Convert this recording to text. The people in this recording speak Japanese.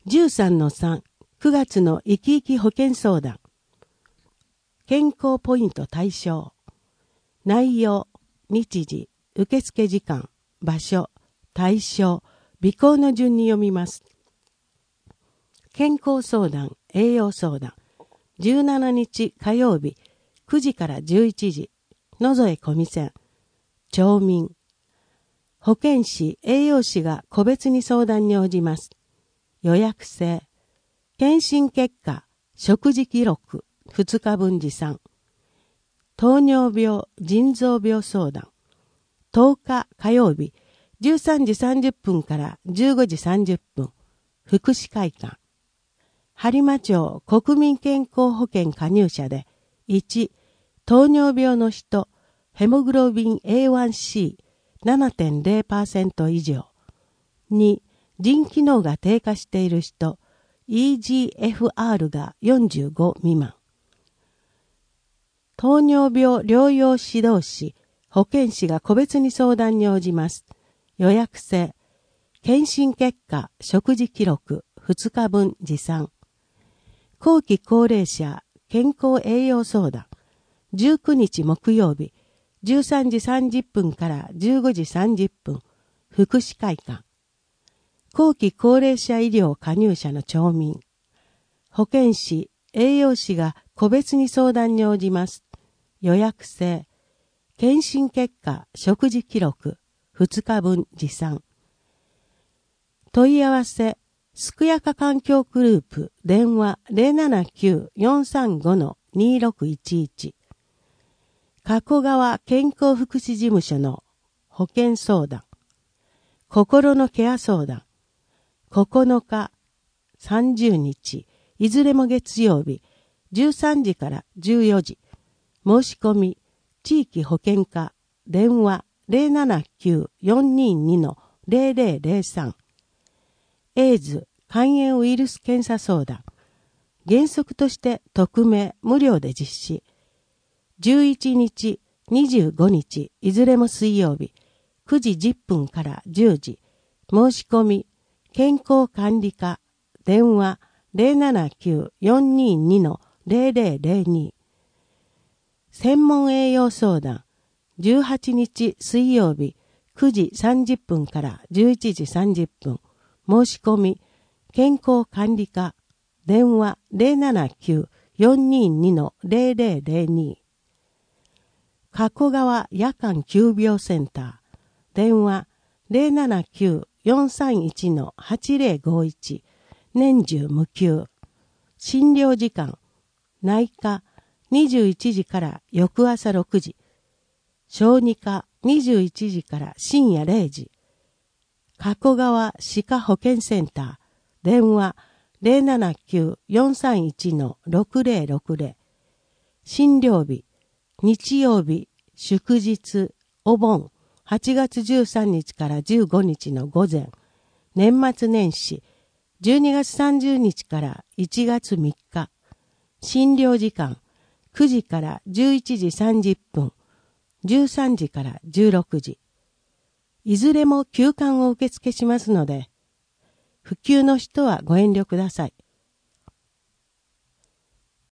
13-3、9月の生き生き保険相談。健康ポイント対象。内容、日時、受付時間、場所、対象、備考の順に読みます。健康相談、栄養相談。17日火曜日、9時から11時。野添小見線。町民。保健師、栄養士が個別に相談に応じます。予約制。検診結果、食事記録、2日分持参。糖尿病、腎臓病相談。10日火曜日、13時30分から15時30分。福祉会館。播磨町国民健康保険加入者で、1、糖尿病の人、ヘモグロビン A1C7.0% 以上。2、腎機能が低下している人、EGFR が45未満。糖尿病療養指導士、保健師が個別に相談に応じます。予約制。検診結果、食事記録、2日分持参。後期高齢者健康栄養相談。19日木曜日、13時30分から15時30分。福祉会館。後期高齢者医療加入者の町民。保健師、栄養士が個別に相談に応じます。予約制。検診結果、食事記録、2日分持参。問い合わせ、健やか環境グループ、電話 079-435-2611。加古川健康福祉事務所の保健相談。心のケア相談。9日、30日、いずれも月曜日、13時から14時。申し込み、地域保健課、電話 079-422-0003。エイズ、肝炎ウイルス検査相談。原則として匿名、無料で実施。11日、25日、いずれも水曜日、9時10分から10時。申し込み、健康管理課、電話 079-422-0002。専門栄養相談、18日水曜日、9時30分から11時30分。申し込み、健康管理課、電話 079-422-0002。加古川夜間急病センター、電話 079-431-8051。年中無休。診療時間、内科21時から翌朝6時。小児科21時から深夜0時。加古川歯科保健センター、電話 079-431-6060。診療日、日曜日、祝日、お盆、8月13日から15日の午前、年末年始、12月30日から1月3日。診療時間、9時から11時30分、13時から16時。いずれも休館を受付しますので、不急の人はご遠慮ください。